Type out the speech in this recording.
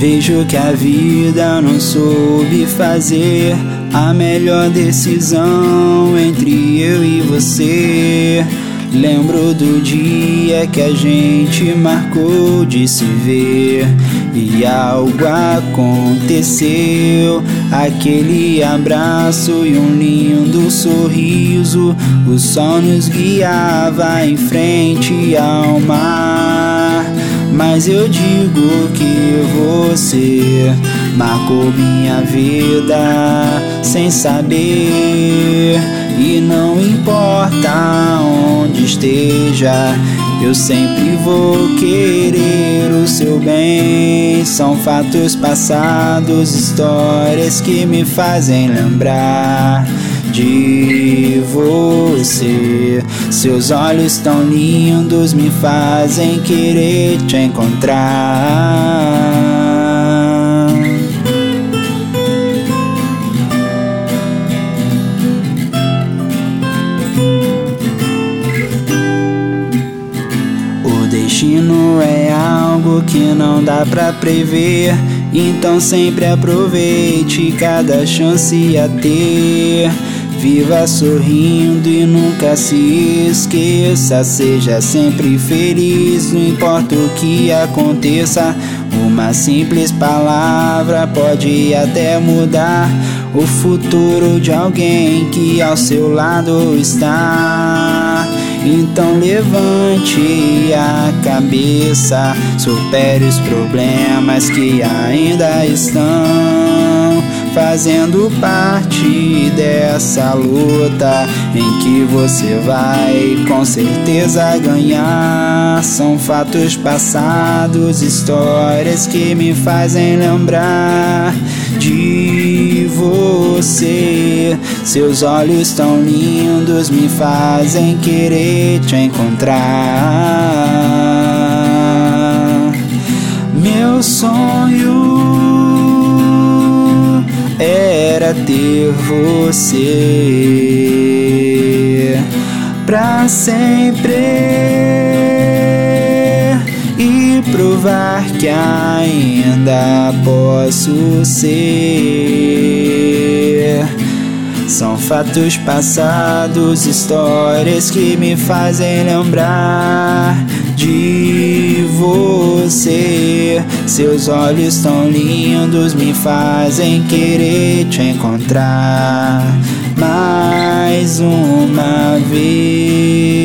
Vejo que a vida não soube fazer a melhor decisão entre eu e você. Lembro do dia que a gente marcou de se ver e algo aconteceu. Aquele abraço e um lindo sorriso, o sol nos guiava em frente ao mar. Mas eu digo que você marcou minha vida sem saber. E não importa onde esteja, eu sempre vou querer o seu bem. São fatos passados, histórias que me fazem lembrar de você. Seus olhos tão lindos me fazem querer te encontrar. O destino é algo que não dá pra prever, então sempre aproveite cada chance a ter. Viva sorrindo e nunca se esqueça. Seja sempre feliz, não importa o que aconteça. Uma simples palavra pode até mudar o futuro de alguém que ao seu lado está. Então levante a cabeça, supere os problemas que ainda estão fazendo parte dessa luta em que você vai com certeza ganhar. São fatos passados, histórias que me fazem lembrar de você. Seus olhos tão lindos me fazem querer te encontrar. Meu sonho era ter você pra sempre e provar que ainda posso ser. São fatos passados, histórias que me fazem lembrar de você. Seus olhos tão lindos me fazem querer te encontrar mais uma vez.